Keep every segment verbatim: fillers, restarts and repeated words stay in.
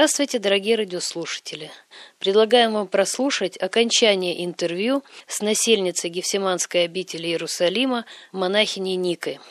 Здравствуйте, дорогие радиослушатели! Предлагаем вам прослушать окончание интервью с насельницей Гефсиманской обители Иерусалима, монахиней Никой.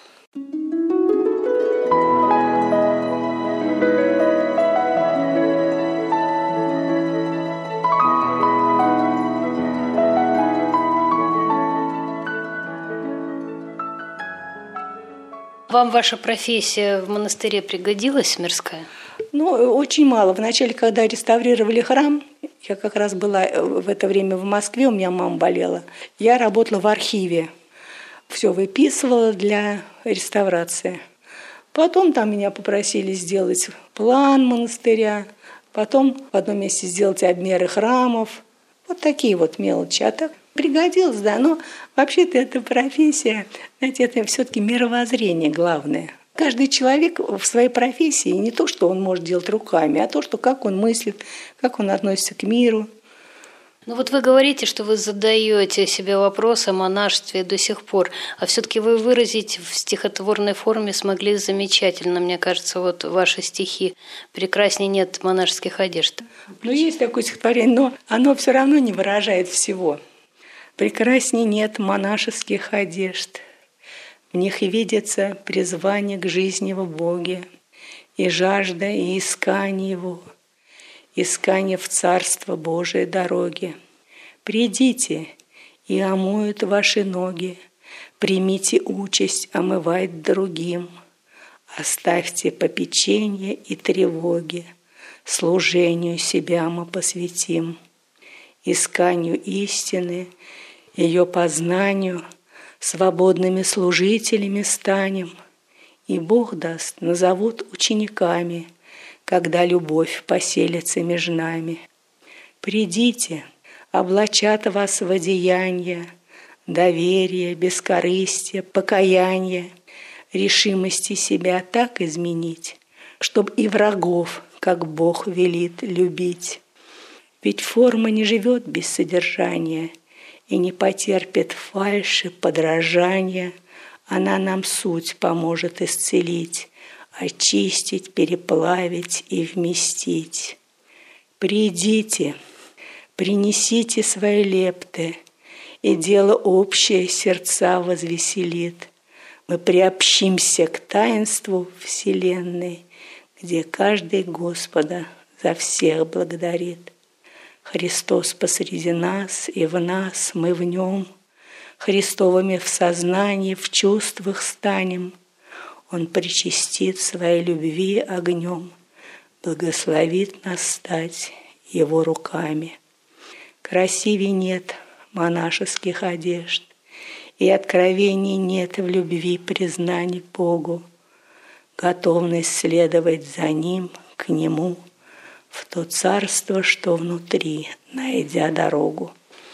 Вам ваша профессия в монастыре пригодилась, мирская? Ну, очень мало. Вначале, когда реставрировали храм, я как раз была в это время в Москве, у меня мама болела, я работала в архиве. Все выписывала для реставрации. Потом там меня попросили сделать план монастыря, потом в одном месте сделать обмеры храмов. Вот такие вот мелочи. А так пригодилось, да. Но вообще-то эта профессия, знаете, это все-таки мировоззрение главное. Каждый человек в своей профессии не то, что он может делать руками, а то, что как он мыслит, как он относится к миру. Ну вот вы говорите, что вы задаете себе вопрос о монашестве до сих пор, а все-таки вы выразить в стихотворной форме смогли замечательно, мне кажется, вот ваши стихи «Прекрасней нет монашеских одежд». Ну, есть такое стихотворение, но оно все равно не выражает всего. «Прекрасней нет монашеских одежд, в них и видится призвание к жизни в Боге, и жажда, и искание Его, искание в Царство Божие дороги. Придите, и омоют ваши ноги, примите участь омывать другим, оставьте попечение и тревоги, служению себя мы посвятим, исканию истины, ее познанию, свободными служителями станем, и Бог даст, назовут учениками, когда любовь поселится между нами. Придите, облачат вас в одеяние, доверие, бескорыстие, покаяние, решимости себя так изменить, чтоб и врагов, как Бог велит, любить. Ведь форма не живет без содержания и не потерпит фальши, подражания. Она нам суть поможет исцелить, очистить, переплавить и вместить. Придите, принесите свои лепты, и дело общее сердца возвеселит. Мы приобщимся к таинству вселенной, где каждый Господа за всех благодарит. Христос посреди нас, и в нас, мы в Нем, Христовыми в сознании, в чувствах станем. Он причастит своей любви огнем, благословит нас стать Его руками. Красивей нет монашеских одежд, и откровений нет в любви признаний Богу, готовность следовать за Ним, к Нему, в то царство, что внутри, найдя дорогу.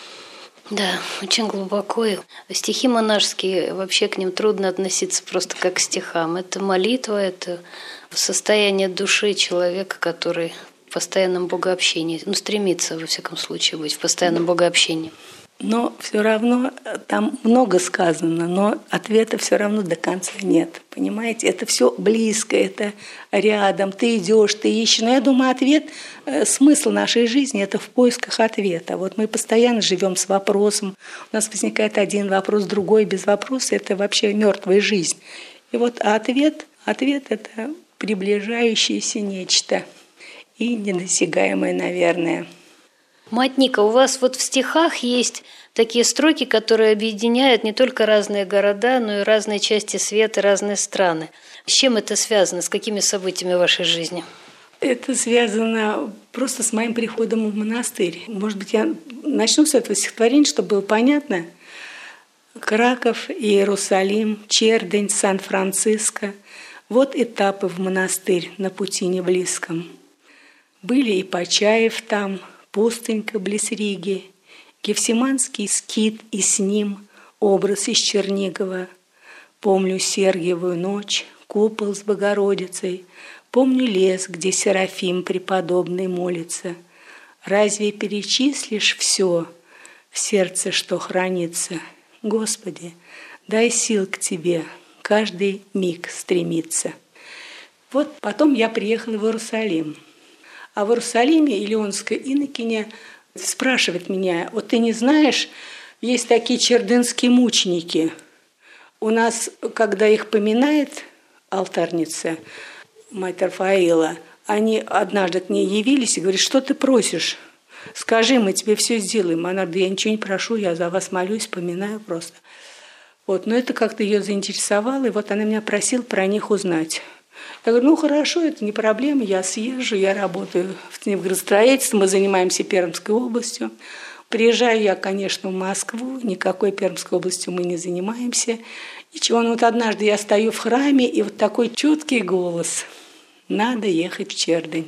Да, очень глубоко. Стихи монашеские, вообще к ним трудно относиться просто как к стихам. Это молитва, это состояние души человека, который в постоянном богообщении, ну, стремится, во всяком случае, быть в постоянном богообщении. Но все равно там много сказано, но ответа все равно до конца нет. Понимаете, это все близко, это рядом. Ты идешь, ты ищешь. Но я думаю, ответ, смысл нашей жизни – это в поисках ответа. Вот мы постоянно живем с вопросом. У нас возникает один вопрос, другой без вопроса – это вообще мертвая жизнь. И вот ответ, ответ – это приближающееся нечто и недосягаемое, наверное. Мать Ника, у вас вот в стихах есть такие строки, которые объединяют не только разные города, но и разные части света, разные страны. С чем это связано? С какими событиями в вашей жизни? Это связано просто с моим приходом в монастырь. Может быть, я начну с этого стихотворения, чтобы было понятно. Краков, Иерусалим, Чердень, Сан-Франциско. Вот этапы в монастырь на пути неблизком. Были и Почаев там, пустынька близ Риги, Гефсиманский скит и с ним образ из Чернигова. Помню Сергиевую ночь, купол с Богородицей, помню лес, где Серафим преподобный молится. Разве перечислишь все в сердце, что хранится? Господи, дай сил к Тебе, каждый миг стремиться. Вот потом я приехала в Иерусалим. А в Иерусалиме илионская инокиня спрашивает меня: вот ты не знаешь, есть такие чердынские мученики. У нас, когда их поминает алтарница, мать Рафаила, они однажды к ней явились и говорят: что ты просишь? Скажи, мы тебе все сделаем. Она говорит: я ничего не прошу, я за вас молюсь, поминаю просто. Вот, но это как-то ее заинтересовало, и вот она меня просила про них узнать. Я говорю: ну хорошо, это не проблема, я съезжу, я работаю в градостроительстве, мы занимаемся Пермской областью. Приезжаю я, конечно, в Москву, никакой Пермской областью мы не занимаемся. Ничего, но вот однажды я стою в храме, и вот такой чуткий голос: надо ехать в Чердынь.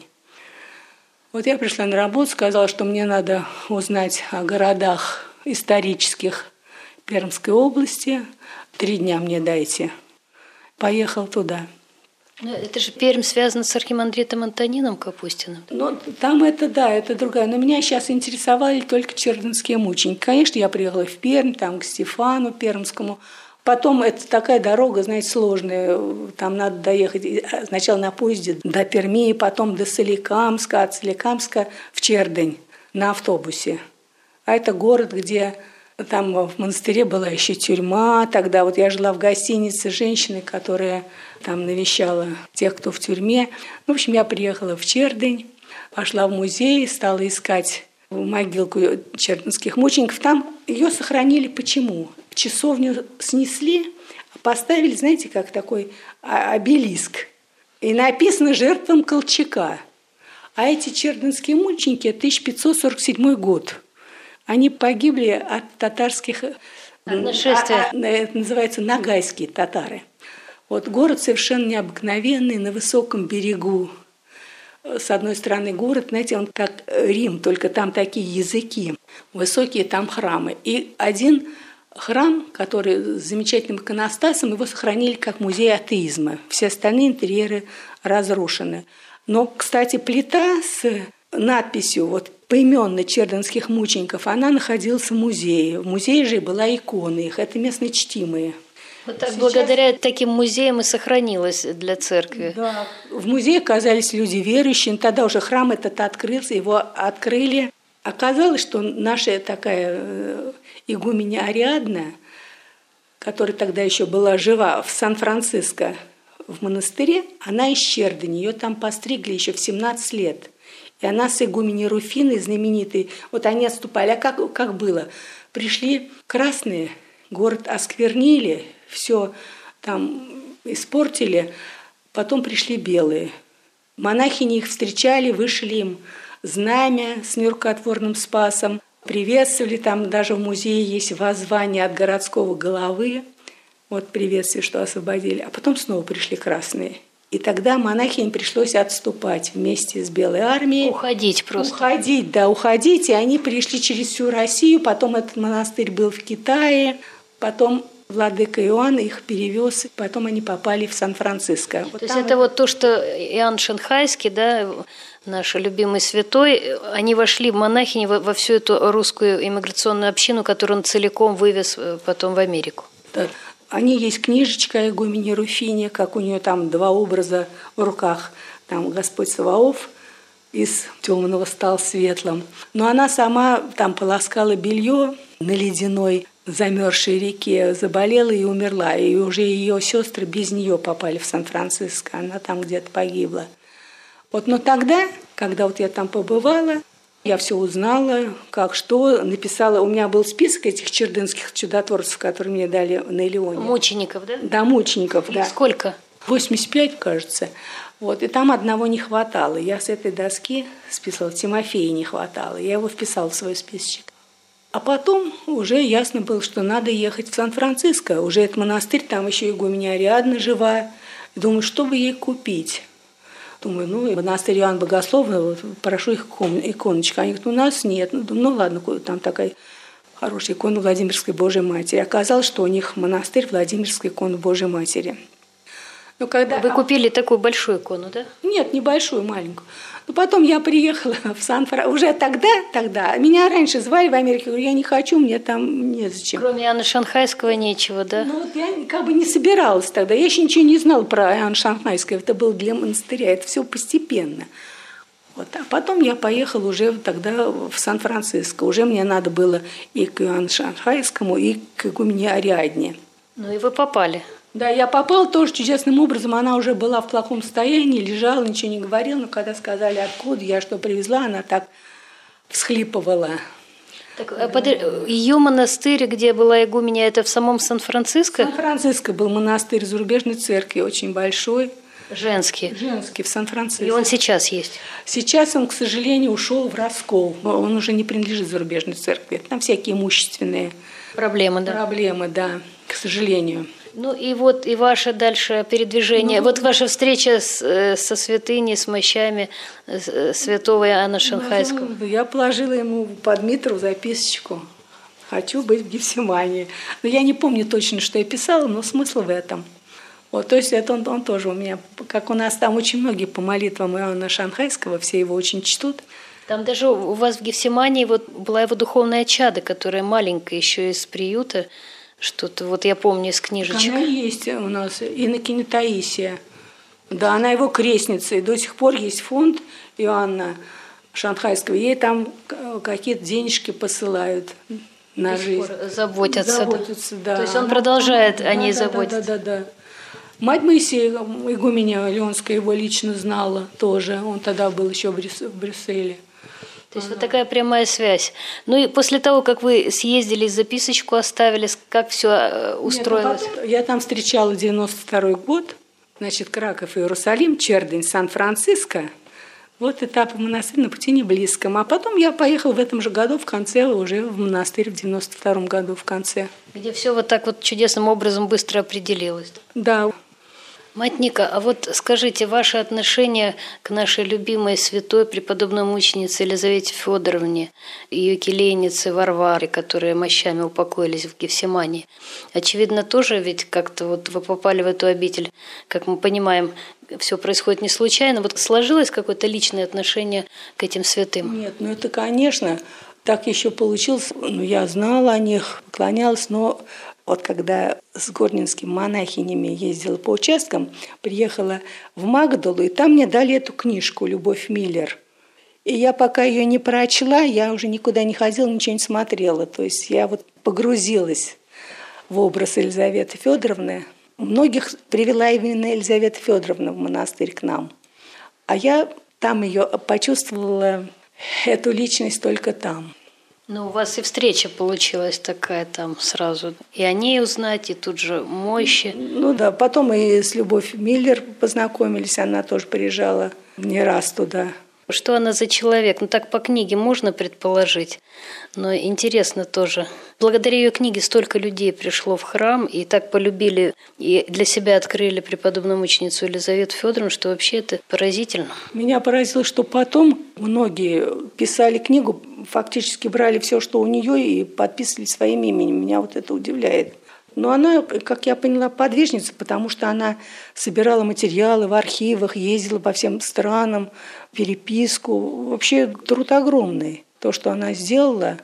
Вот я пришла на работу, сказала, что мне надо узнать о городах исторических Пермской области. Три дня мне дайте. Поехал туда. Это же Пермь связана с архимандритом Антонином Капустиным. Ну, там это, да, это другая. Но меня сейчас интересовали только чердынские мученики. Конечно, я приехала в Пермь, там к Стефану Пермскому. Потом это такая дорога, знаете, сложная. Там надо доехать сначала на поезде до Перми, потом до Соликамска, от Соликамска в Чердынь на автобусе. А это город, где там в монастыре была еще тюрьма. Тогда вот я жила в гостинице с женщиной, которая там навещала тех, кто в тюрьме. В общем, я приехала в Чердынь, пошла в музей, стала искать могилку чердынских мучеников. Там ее сохранили. Почему? Часовню снесли, а поставили, знаете, как такой обелиск. И написано «Жертвам Колчака». А эти чердынские мученики – тысяча пятьсот сорок седьмой год. Они погибли от татарских… От нашествия. А, а, это называется нагайские татары. Вот город совершенно необыкновенный, на высоком берегу. С одной стороны город, знаете, он как Рим, только там такие языки. Высокие там храмы. И один храм, который с замечательным иконостасом, его сохранили как музей атеизма. Все остальные интерьеры разрушены. Но, кстати, плита с надписью вот, поименно чердынских мучеников, она находилась в музее. В музее же была икона их, это местные чтимые. Вот так, сейчас... благодаря таким музеям и сохранилось для церкви. Да, в музее оказались люди верующие, тогда уже храм этот открылся, его открыли. Оказалось, что наша такая игуменя Ариадна, которая тогда еще была жива в Сан-Франциско, в монастыре, она из Чердыни, ее там постригли еще в семнадцать лет. И она с игуменей Руфиной, знаменитой, вот они отступали. А как, как было? Пришли красные, город осквернили, все там испортили, потом пришли белые. Монахини их встречали, вышли им знамя с нерукотворным спасом, приветствовали, там даже в музее есть воззвание от городского головы, вот приветствие, что освободили, а потом снова пришли красные. И тогда монахиням пришлось отступать вместе с Белой армией. Уходить просто. Уходить, да, уходить. И они пришли через всю Россию, потом этот монастырь был в Китае, потом владыка Иоанн их перевез, потом они попали в Сан-Франциско. Вот то есть это, это вот то, что Иоанн Шанхайский, да, наш любимый святой, они вошли в монахини во, во всю эту русскую иммиграционную общину, которую он целиком вывез потом в Америку. Да. Они есть книжечка о игумене Руфине, как у нее там два образа в руках. Там Господь Саваоф из темного стал светлым. Но она сама там полоскала белье на ледяной замерзшей реке, заболела и умерла. И уже ее сестры без нее попали в Сан-Франциско. Она там где-то погибла. Вот, но тогда, когда вот я там побывала, я все узнала, как что, написала. У меня был список этих чердынских чудотворцев, которые мне дали на Илионе. Мучеников, да? Да, мучеников, да. Сколько? восемьдесят пять, кажется. Вот, и там одного не хватало. Я с этой доски списала, Тимофея не хватало. Я его вписала в свой списочек. А потом уже ясно было, что надо ехать в Сан-Франциско. Уже этот монастырь, там еще игуменя Ариадна жива. Думаю, что бы ей купить? Думаю, ну, монастырь Иоанна Богослова, вот, прошу их иконочку. Они говорят, у нас нет. Ну, думаю, ну ладно, там такая хорошая икона Владимирской Божьей Матери. Оказалось, что у них монастырь Владимирской иконы Божьей Матери. Но когда... Вы купили такую большую икону, да? Нет, небольшую, маленькую. Но потом я приехала в Сан-Франциско. Уже тогда, тогда, меня раньше звали в Америке, я говорю, я не хочу, мне там незачем. Кроме Иоанна Шанхайского нечего, да? Ну вот я как бы не собиралась тогда. Я еще ничего не знала про Иоанна Шанхайского. Это было для монастыря. Это все постепенно. Вот. А потом я поехала уже тогда в Сан-Франциско. Уже мне надо было и к Иоанну Шанхайскому, и к игумене Ариадне. Ну и вы попали. Да, я попала тоже чудесным образом. Она уже была в плохом состоянии, лежала, ничего не говорила. Но когда сказали, откуда я что привезла, она так всхлипывала. Так, под... Ее монастырь, где была игуменя, это в самом Сан-Франциско? В Сан-Франциско был монастырь зарубежной церкви, очень большой. Женский. Женский, в Сан-Франциско. И он сейчас есть? Сейчас он, к сожалению, ушел в раскол. Он уже не принадлежит зарубежной церкви. Там всякие имущественные проблемы, да. Проблемы, да, к сожалению. Ну и вот и ваше дальше передвижение, ну, вот ваша встреча с, со святыней, с мощами святого Иоанна Шанхайского. Ну, я положила ему под Дмитру записочку: «Хочу быть в Гефсимании». Но я не помню точно, что я писала, но смысл в этом. Вот, то есть это он, он тоже у меня, как у нас там очень многие по молитвам Иоанна Шанхайского, все его очень чтут. Там даже у вас в Гефсимании вот была его духовная чадо, которая маленькая еще из приюта. Что-то вот я помню из книжечек. Она есть у нас, инокиня Таисия. Да, она его крестница. И до сих пор есть фонд Иоанна Шанхайского. Ей там какие-то денежки посылают на жизнь. Заботятся. Заботятся, да. То есть он продолжает да, о ней да, заботиться. Да, да, да, да. Мать Моисея, игуменя Леонская, его лично знала тоже. Он тогда был еще в Брюсселе. То есть ага. Вот такая прямая связь. Ну и после того, как вы съездили, записочку оставили, как все устроилось? Нет, потом, я там встречала девяносто второй год, значит, Краков, Иерусалим, Чердень, Сан-Франциско. Вот этап монастыря на пути не близком. А потом я поехала в этом же году, в конце, уже в монастырь в девяносто втором году в конце. Где все вот так вот чудесным образом быстро определилось. Да. Мать Ника, а вот скажите, ваше отношение к нашей любимой святой преподобной мученице Елизавете Федоровне, ее келейнице Варваре, которые мощами упокоились в Гефсимании, очевидно, тоже ведь как-то вот вы попали в эту обитель, как мы понимаем, все происходит не случайно. Вот сложилось какое-то личное отношение к этим святым? Нет, ну это, конечно, так еще получилось. Ну, я знала о них, поклонялась, но вот когда с горнинскими монахинями ездила по участкам, приехала в Магдалу, и там мне дали эту книжку «Любовь Миллер». И я пока ее не прочла, я уже никуда не ходила, ничего не смотрела. То есть я вот погрузилась в образ Елизаветы Федоровны. Многих привела именно Елизавета Федоровна в монастырь к нам. А я там ее почувствовала, эту личность только там. Ну, у вас и встреча получилась такая там сразу. И о ней узнать, и тут же мощи. Ну да, потом и с Любовь Миллер познакомились, она тоже приезжала не раз туда. Что она за человек? Ну, так по книге можно предположить, но интересно тоже. Благодаря ее книге столько людей пришло в храм и так полюбили, и для себя открыли преподобную мученицу Елизавету Федоровну, что вообще это поразительно. Меня поразило, что потом многие писали книгу, фактически брали все, что у нее, и подписывали своим именем. Меня вот это удивляет. Но она, как я поняла, подвижница, потому что она собирала материалы в архивах, ездила по всем странам, переписку. Вообще труд огромный. То, что она сделала,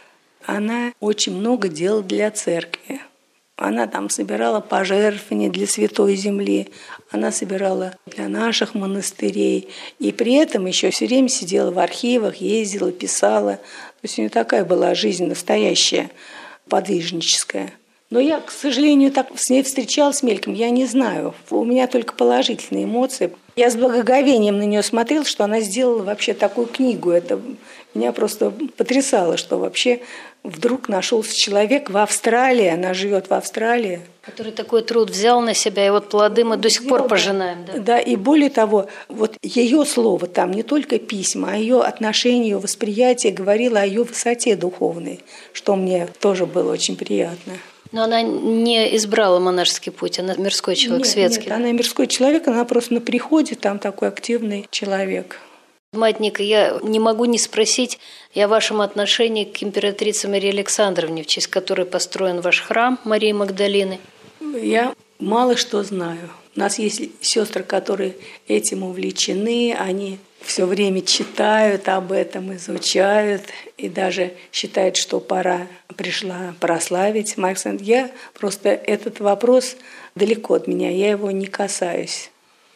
она очень много делала для церкви. Она там собирала пожертвования для Святой Земли, она собирала для наших монастырей. И при этом еще все время сидела в архивах, ездила, писала. То есть у нее такая была жизнь настоящая, подвижническая. Но я, к сожалению, так с ней встречалась мельком, я не знаю. У меня только положительные эмоции. Я с благоговением на нее смотрела, что она сделала вообще такую книгу. Это меня просто потрясало, что вообще вдруг нашелся человек в Австралии, она живет в Австралии. Который такой труд взял на себя, и вот плоды мы до сих взял, пор пожинаем. Да? Да, и более того, вот ее слово там, не только письма, а ее отношение, ее восприятие говорило о ее высоте духовной, что мне тоже было очень приятно. Но она не избрала монашеский путь, она мирской человек, нет, светский. Нет, она мирской человек, она просто на приходе, там такой активный человек. Мать Ника, я не могу не спросить о вашем отношении к императрице Марии Александровне, в честь которой построен ваш храм Марии Магдалины. Я мало что знаю. У нас есть сестры, которые этим увлечены, они все время читают об этом, изучают и даже считают, что пора пришла прославить Марию. Я просто этот вопрос далеко от меня, я его не касаюсь.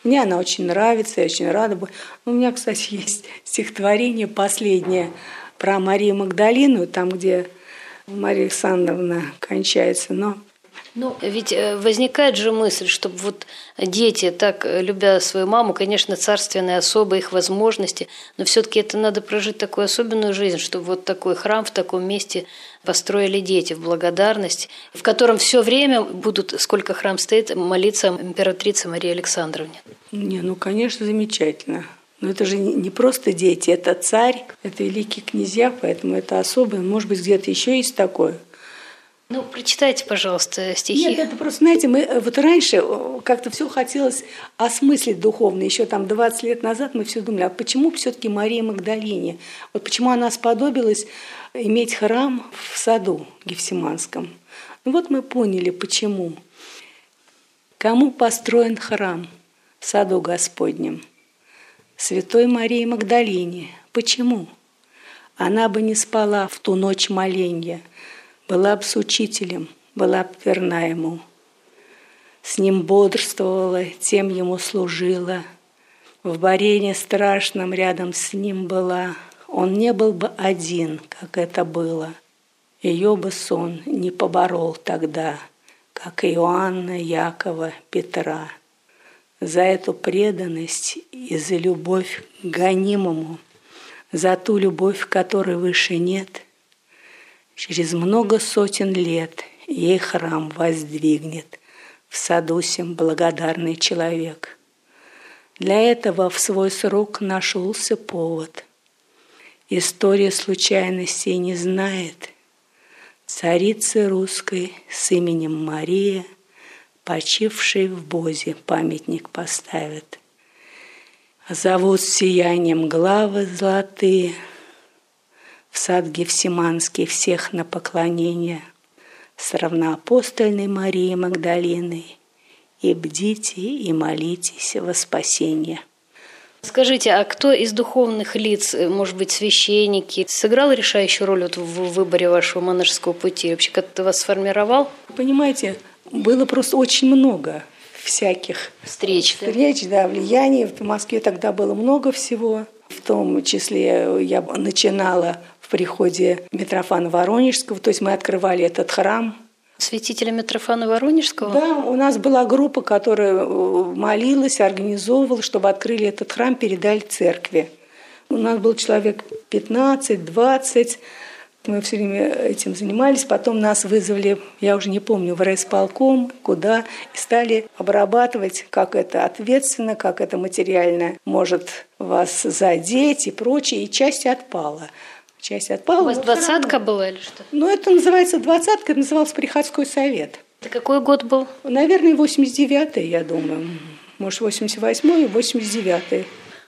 Мне она очень нравится, я очень рада бы. У меня, кстати, есть стихотворение последнее про Марию Магдалину, там, где Мария Александровна кончается, но... Ну, ведь возникает же мысль, чтобы вот дети, так любя свою маму, конечно, царственные особые их возможности, но все-таки это надо прожить такую особенную жизнь, чтобы вот такой храм в таком месте построили дети в благодарность, в котором все время будут, сколько храм стоит, молиться императрице Марии Александровне. Не, ну, конечно, замечательно. Но это же не просто дети, это царь, это великие князья, поэтому это особое. Может быть, где-то еще есть такое. Ну, прочитайте, пожалуйста, стихи. Нет, это просто, знаете, мы вот раньше как-то все хотелось осмыслить духовно. Еще там двадцать лет назад мы все думали, а почему все-таки Мария Магдалине? Вот почему она сподобилась иметь храм в саду Гефсиманском? Ну вот мы поняли, почему. Кому построен храм в саду Господнем? Святой Марии Магдалине. Почему? Она бы не спала в ту ночь моленья, была б с учителем, была б верна ему. С ним бодрствовала, тем ему служила. В барене страшном рядом с ним была. Он не был бы один, как это было. Ее бы сон не поборол тогда, как Иоанна, Якова, Петра. За эту преданность и за любовь к гонимому, за ту любовь, которой выше нет, через много сотен лет ей храм воздвигнет в саду сем благодарный человек. Для этого в свой срок нашелся повод. История случайностей не знает. Царицы русской с именем Мария, почившей в Бозе, памятник поставят. Зовут сиянием главы золотые, в сад Гефсиманский всех на поклонение, с равноапостольной Марией Магдалиной, и бдите, и молитесь во спасение. Скажите, а кто из духовных лиц, может быть, священники, сыграл решающую роль вот в выборе вашего монашеского пути? Вообще как-то вас сформировал? Понимаете, было просто очень много всяких встреч, встреч, да, влияний. В Москве тогда было много всего. В том числе я начинала в приходе Митрофана Воронежского, то есть мы открывали этот храм. Святителя Митрофана Воронежского? Да, у нас была группа, которая молилась, организовывала, чтобы открыли этот храм, передали церкви. У нас был человек пятнадцать-двадцать, мы все время этим занимались. Потом нас вызвали, я уже не помню, в райисполком, куда, и стали обрабатывать, как это ответственно, как это материально может вас задеть и прочее, и часть отпала. Часть отпала. У вас двадцатка была или что? Ну, это называется двадцатка, это назывался приходской совет. Это какой год был? Наверное, восемьдесят девятый, я думаю. Может, восемьдесят восьмой и восемьдесят девятый.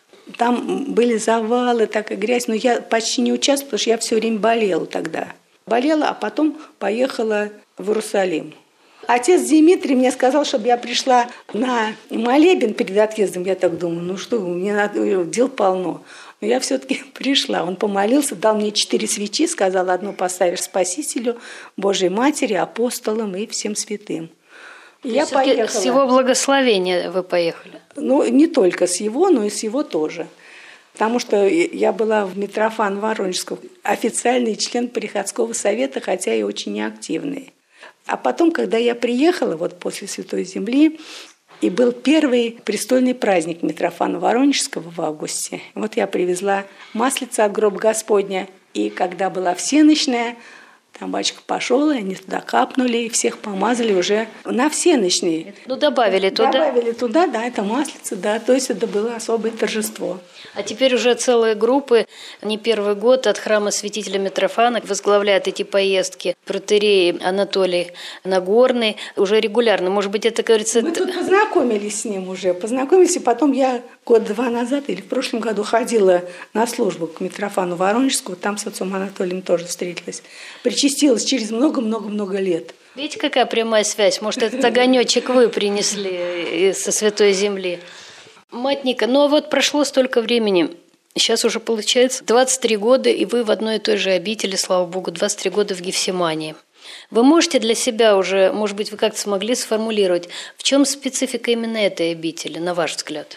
Там были завалы, так и грязь, но я почти не участвовала, потому что я все время болела тогда. Болела, а потом поехала в Иерусалим. Отец Дмитрий мне сказал, чтобы я пришла на молебен перед отъездом. Я так думаю, ну что, мне надо, дел полно. Но я все-таки пришла. Он помолился, дал мне четыре свечи, сказал, одну поставишь Спасителю, Божьей Матери, апостолам и всем святым. И я поехала. С его благословения вы поехали? Ну, не только с его, но и с его тоже. Потому что я была в Митрофан Воронежском, официальный член приходского совета, хотя и очень неактивный. А потом, когда я приехала, вот после Святой Земли, и был первый престольный праздник Митрофана Воронежского в августе. Вот я привезла маслица от гроба Господня, и когда была всенощная, там батюшка пошел, и они туда капнули, и всех помазали уже на всенощные. Ну, добавили туда? Добавили туда, да, это маслица, да, то есть это было особое торжество. А теперь уже целые группы, не первый год, от храма святителя Митрофана возглавляют эти поездки протоиерей Анатолий Нагорный уже регулярно. Может быть, это, говорится... Мы тут познакомились с ним уже, познакомились, и потом я год-два назад или в прошлом году ходила на службу к Митрофану Воронежскому, там с отцом Анатолием тоже встретилась. Причастилась через много-много-много лет. Видите, какая прямая связь? Может, этот огонечек вы принесли со Святой Земли? Мать Ника, ну а вот прошло столько времени, сейчас уже получается двадцать три года, и вы в одной и той же обители, слава Богу, двадцать три года в Гефсимании. Вы можете для себя уже, может быть, вы как-то смогли сформулировать, в чем специфика именно этой обители, на ваш взгляд?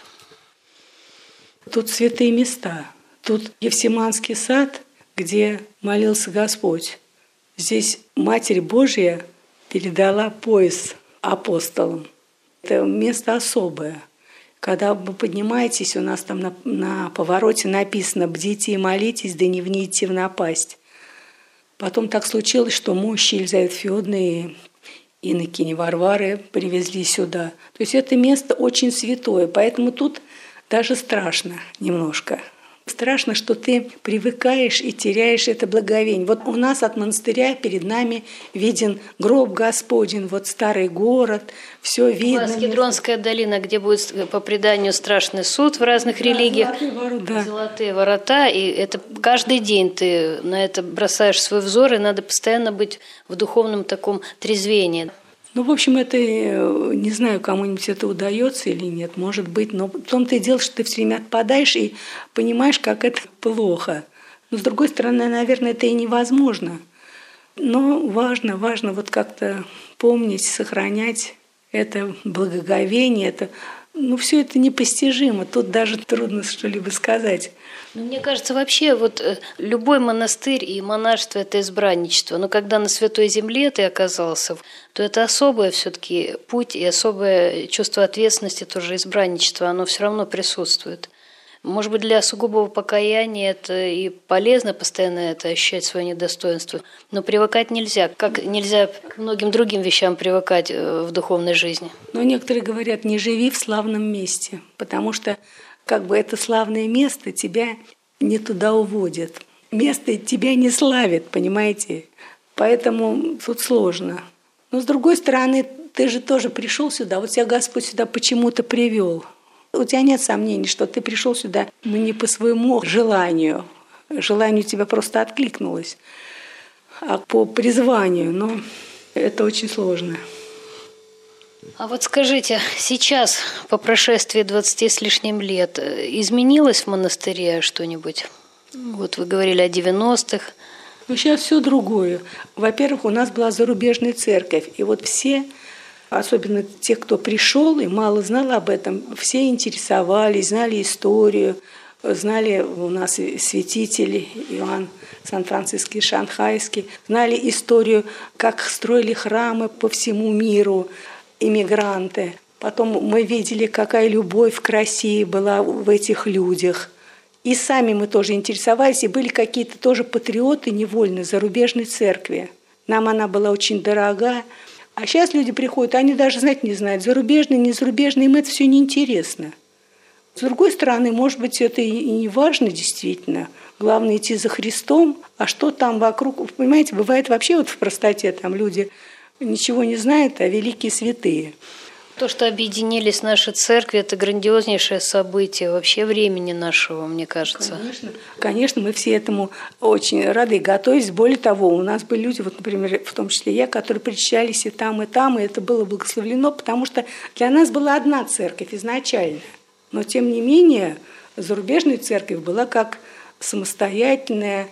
Тут святые места. Тут Евсиманский сад, где молился Господь. Здесь Матерь Божья передала пояс апостолам. Это место особое. Когда вы поднимаетесь, у нас там на, на повороте написано «Бдите и молитесь, да не вните в напасть». Потом так случилось, что мощи Елизаветы Федоровны и инокини Варвары привезли сюда. То есть это место очень святое, поэтому тут даже страшно немножко. Страшно, что ты привыкаешь и теряешь это благовение. Вот у нас от монастыря перед нами виден гроб Господень, вот старый город, все видно. У вас Кедронская долина, где будет по преданию страшный суд в разных да, религиях. Золотые ворота. Золотые ворота. И это каждый день ты на это бросаешь свой взор, и надо постоянно быть в духовном таком трезвении. Ну, в общем, это, не знаю, кому-нибудь это удается или нет, может быть, но в том-то и дело, что ты все время отпадаешь и понимаешь, как это плохо. Но, с другой стороны, наверное, это и невозможно. Но важно, важно вот как-то помнить, сохранять это благоговение, это... Ну, все это непостижимо, тут даже трудно что-либо сказать. Мне кажется, вообще вот любой монастырь и монашество – это избранничество. Но когда на Святой Земле ты оказался, то это особое все-таки путь и особое чувство ответственности, тоже избранничество, оно все равно присутствует. Может быть, для сугубого покаяния это и полезно постоянно это ощущать свое недостоинство, но привыкать нельзя, как нельзя к многим другим вещам привыкать в духовной жизни. Но некоторые говорят, не живи в славном месте, потому что как бы это славное место тебя не туда уводит. Место тебя не славит, понимаете? Поэтому тут сложно. Но с другой стороны, ты же тоже пришел сюда, вот тебя Господь сюда почему-то привел. У тебя нет сомнений, что ты пришел сюда, ну, не по своему желанию. Желание у тебя просто откликнулось, а по призванию. Но это очень сложно. А вот скажите, сейчас, по прошествии двадцати с лишним лет, изменилось в монастыре что-нибудь? Вот вы говорили о девяностых. Ну, сейчас все другое. Во-первых, у нас была зарубежная церковь, и вот все... Особенно те, кто пришел и мало знал об этом, все интересовались, знали историю, знали у нас святители Иоанн Сан-Франциский, Шанхайский, знали историю, как строили храмы по всему миру иммигранты. Потом мы видели, какая любовь к России была в этих людях. И сами мы тоже интересовались, и были какие-то тоже патриоты невольно зарубежной церкви. Нам она была очень дорога. А сейчас люди приходят, они даже знать не знают, зарубежные, не зарубежные, им это все неинтересно. С другой стороны, может быть, это и не важно действительно. Главное идти за Христом, а что там вокруг... Понимаете, бывает вообще вот в простоте, там люди ничего не знают, а великие святые. То, что объединились наши церкви, это грандиознейшее событие вообще времени нашего, мне кажется. Конечно, конечно, мы все этому очень рады и готовились. Более того, у нас были люди, вот, например, в том числе я, которые причащались и там, и там, и это было благословлено, потому что для нас была одна церковь изначально. Но, тем не менее, зарубежная церковь была как самостоятельная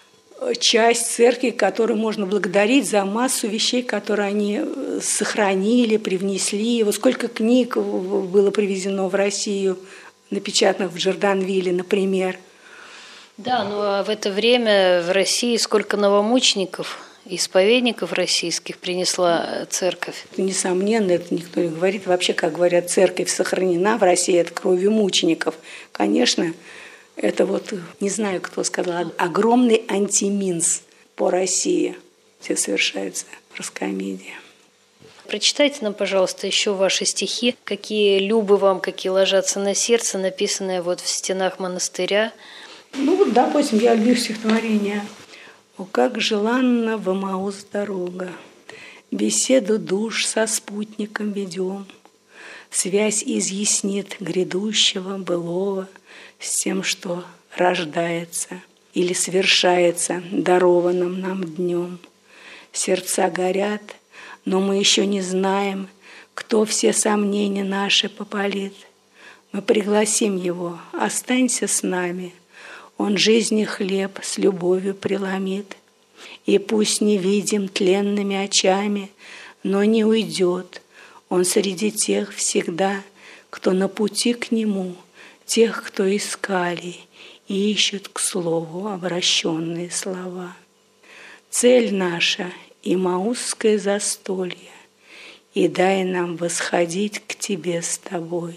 часть церкви, которую можно благодарить за массу вещей, которые они сохранили, привнесли. Вот сколько книг было привезено в Россию, напечатанных в Джорданвилле, например. Да, но в это время в России сколько новомучеников, исповедников российских принесла церковь. Несомненно, это никто не говорит. Вообще, как говорят, церковь сохранена в России от кровью мучеников. Конечно, это вот, не знаю, кто сказал, огромный антиминс по России, где совершается раскомедия. Прочитайте нам, пожалуйста, еще ваши стихи, какие любы вам, какие ложатся на сердце, написанные вот в стенах монастыря. Ну вот, допустим, я люблю стихотворение. «О, как желанна в Эмаус дорога, беседу душ со спутником ведем, связь изъяснит грядущего былого с тем, что рождается или свершается дарованным нам днем. Сердца горят, но мы еще не знаем, кто все сомнения наши попалит. Мы пригласим его, останься с нами, он жизни хлеб с любовью преломит. И пусть не видим тленными очами, но не уйдет он среди тех всегда, кто на пути к нему, тех, кто искали и ищут к слову обращенные слова. Цель наша — имаусское застолье, и дай нам восходить к тебе с тобой,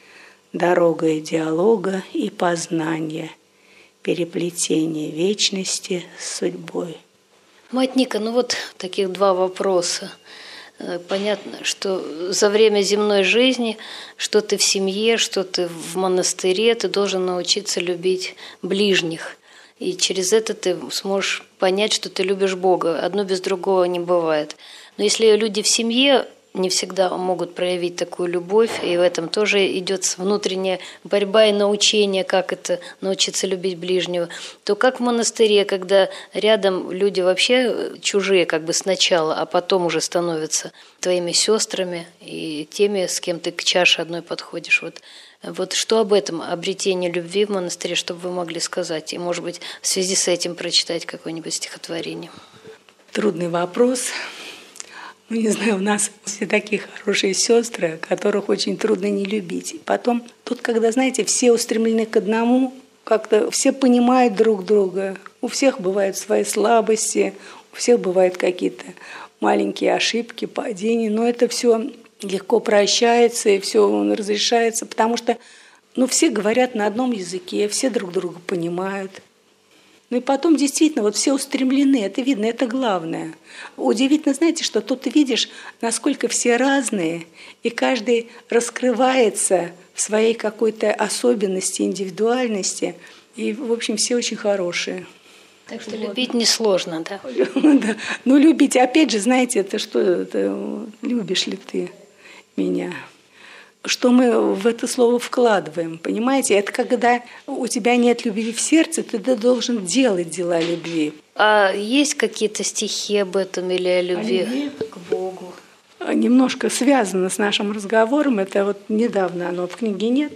дорогой диалога и познания, переплетение вечности с судьбой. Мать Ника, ну вот таких два вопроса. Понятно, что за время земной жизни, что ты в семье, что ты в монастыре, ты должен научиться любить ближних. И через это ты сможешь понять, что ты любишь Бога. Одно без другого не бывает. Но если люди в семье не всегда могут проявить такую любовь, и в этом тоже идет внутренняя борьба и научение, как это научиться любить ближнего, то как в монастыре, когда рядом люди вообще чужие как бы сначала, а потом уже становятся твоими сестрами и теми, с кем ты к чаше одной подходишь. Вот, вот что об этом обретении любви в монастыре, чтобы вы могли сказать, и, может быть, в связи с этим прочитать какое-нибудь стихотворение? Трудный вопрос. Ну, не знаю, у нас все такие хорошие сестры, которых очень трудно не любить. И потом, тут, когда, знаете, все устремлены к одному, как-то все понимают друг друга. У всех бывают свои слабости, у всех бывают какие-то маленькие ошибки, падения. Но это все легко прощается и все разрешается, потому что ну, все говорят на одном языке, все друг друга понимают. Ну и потом действительно вот все устремлены, это видно, это главное. Удивительно, знаете, что тут ты видишь, насколько все разные, и каждый раскрывается в своей какой-то особенности, индивидуальности, и, в общем, все очень хорошие. Так что вот. Любить несложно, да? Да. Ну, любить, опять же, знаете, это что, это, любишь ли ты меня? Что мы в это слово вкладываем, понимаете? Это когда у тебя нет любви в сердце, ты должен делать дела любви. А есть какие-то стихи об этом или о любви, о любви к Богу? Немножко связано с нашим разговором, это вот недавно оно в книге нет.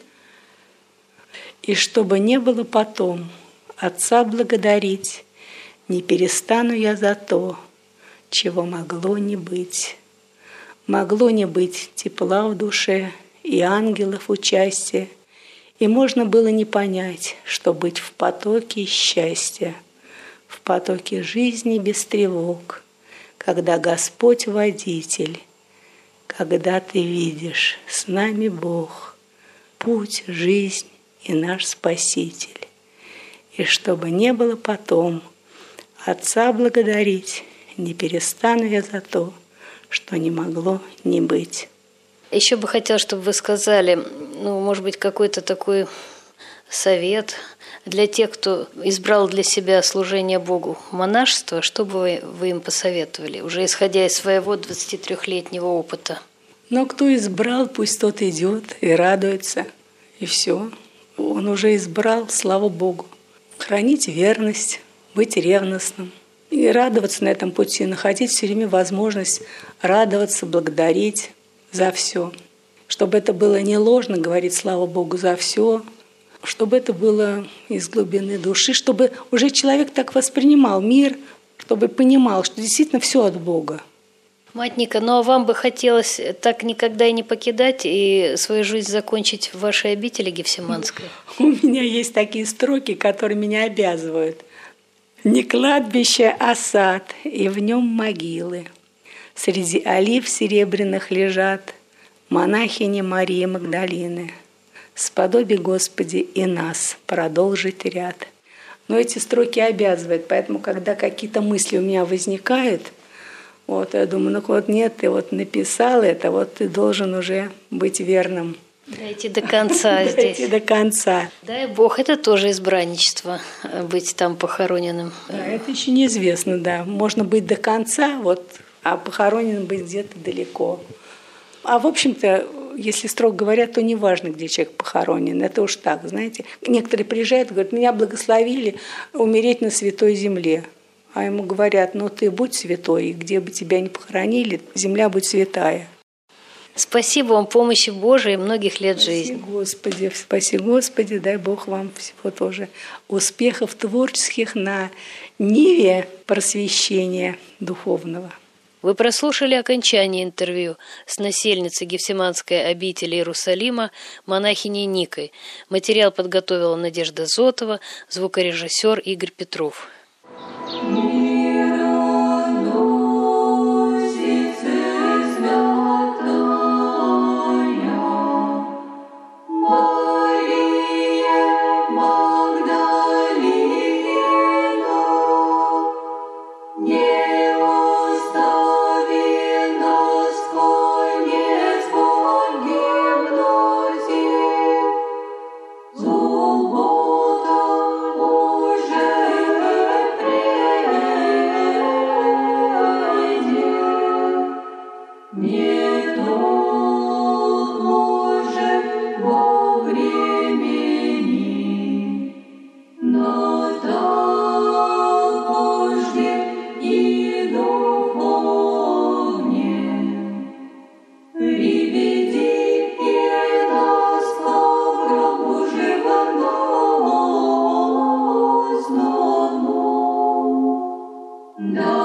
«И чтобы не было потом Отца благодарить, не перестану я за то, чего могло не быть. Могло не быть тепла в душе, и ангелов участия, и можно было не понять, что быть в потоке счастья, в потоке жизни без тревог, когда Господь водитель, когда ты видишь с нами Бог, путь, жизнь и наш Спаситель. И чтобы не было потом Отца благодарить, не перестану я за то, что не могло не быть». Еще бы хотела, чтобы вы сказали, ну, может быть, какой-то такой совет для тех, кто избрал для себя служение Богу, монашество, что бы вы, вы им посоветовали, уже исходя из своего двадцатитрёхлетнего опыта? Но кто избрал, пусть тот идет и радуется, и все. Он уже избрал, слава Богу. Хранить верность, быть ревностным и радоваться на этом пути, находить все время возможность радоваться, благодарить за все. Чтобы это было не ложно, говорить слава Богу за все, чтобы это было из глубины души, чтобы уже человек так воспринимал мир, чтобы понимал, что действительно все от Бога. Мать Ника, ну а вам бы хотелось так никогда и не покидать и свою жизнь закончить в вашей обители Гефсиманской? У меня есть такие строки, которые меня обязывают. «Не кладбище, а сад, и в нем могилы. Среди олив серебряных лежат монахини Марии Магдалины. Сподоби, Господи, и нас продолжить ряд». Но эти строки обязывают, поэтому, когда какие-то мысли у меня возникают, вот, я думаю, ну вот нет, ты вот написал это, вот ты должен уже быть верным. Дойти до конца здесь. Дойти до конца. Дай Бог, это тоже избранничество, быть там похороненным. Да, это еще неизвестно, да. Можно быть до конца, вот, а похороненным быть где-то далеко. А в общем-то, если строго говоря, то не важно, где человек похоронен. Это уж так, знаете. Некоторые приезжают и говорят, меня благословили умереть на святой земле. А ему говорят, ну ты будь святой, и где бы тебя ни похоронили, земля будет святая. Спасибо вам, помощи Божией, многих лет Спаси жизни. Господи, спаси Господи, дай Бог вам всего тоже успехов творческих на ниве просвещения духовного. Вы прослушали окончание интервью с насельницей Гефсиманской обители Иерусалима монахиней Никой. Материал подготовила Надежда Зотова, звукорежиссер Игорь Петров. No.